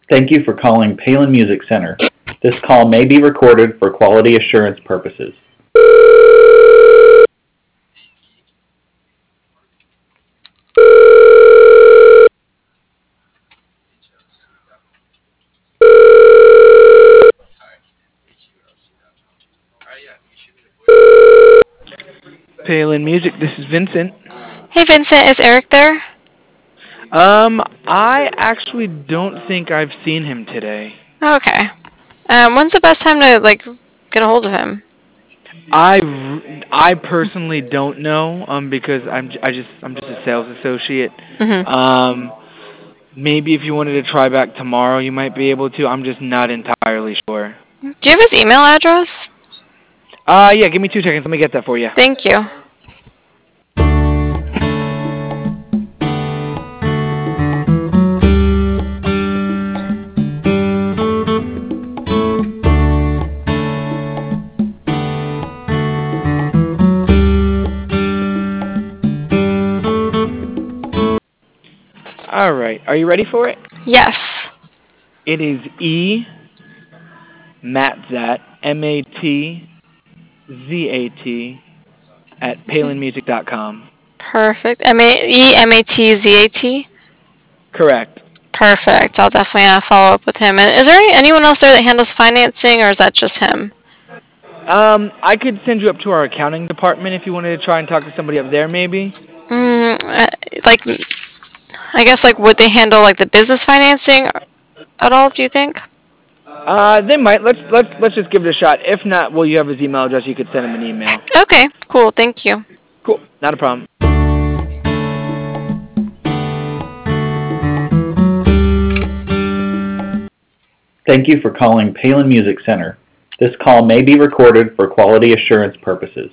Thank you for calling Palin Music Center. This call may be recorded for quality assurance purposes. Palin Music, this is Vincent. Hey Vincent, is Eric there? I actually don't think I've seen him today. Okay. When's the best time to get a hold of him? I personally don't know, because I'm just a sales associate. Mhm. Um, Maybe if you wanted to try back tomorrow, you might be able to. I'm just not entirely sure. Do you have his email address? Yeah, give me 2 seconds. Let me get that for you. Thank you. All right, are you ready for it? Yes. It is Matzat, Matzat at palinmusic.com. Perfect. Ematzat. Correct. Perfect. I'll definitely follow up with him. And is there anyone else there that handles financing, or is that just him? I could send you up to our accounting department if you wanted to try and talk to somebody up there, maybe. Like, I guess would they handle the business financing at all? Do you think? They might. Let's just give it a shot. If not, well, you have his email address. You could send him an email. Okay. Cool. Thank you. Cool. Not a problem. Thank you for calling Palin Music Center. This call may be recorded for quality assurance purposes.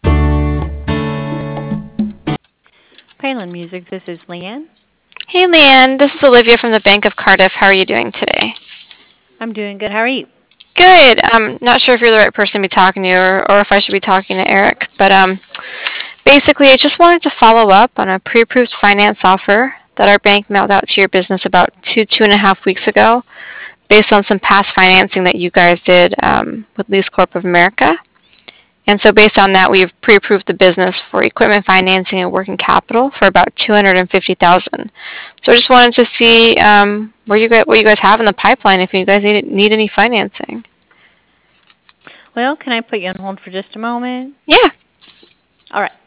Palin Music, this is Leanne. Hey, Leanne. This is Olivia from the Bank of Cardiff. How are you doing today? I'm doing good. How are you? Good. I'm not sure if you're the right person to be talking to, or if I should be talking to Eric. But basically, I just wanted to follow up on a pre-approved finance offer that our bank mailed out to your business about 2.5 weeks ago, based on some past financing that you guys did with Lease Corp of America. And so based on that, we've pre-approved the business for equipment financing and working capital for about $250,000. So I just wanted to see what you guys have in the pipeline if you guys need any financing. Well, can I put you on hold for just a moment? Yeah. All right.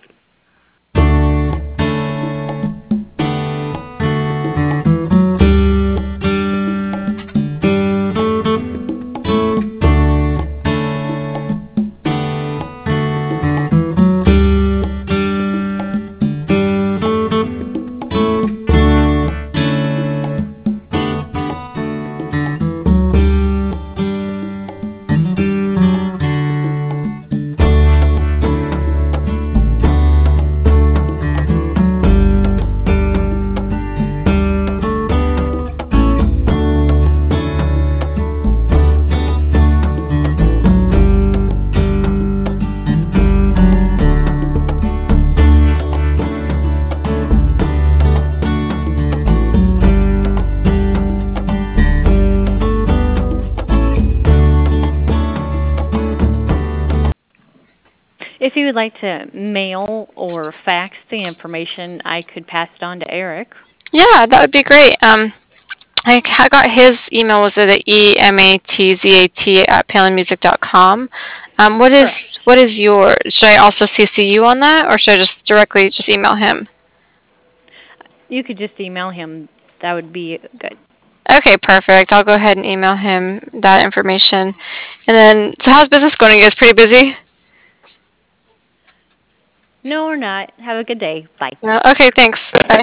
If you would like to mail or fax the information, I could pass it on to Eric. Yeah, that would be great. I got his email. Was it at ematzat@palinmusic.com? What is your? Should I also CC you on that, or should I just directly just email him? You could just email him. That would be good. Okay, perfect. I'll go ahead and email him that information. And then, so how's business going? Are you guys pretty busy? No, we're not. Have a good day. Bye. No? Okay, thanks. Bye.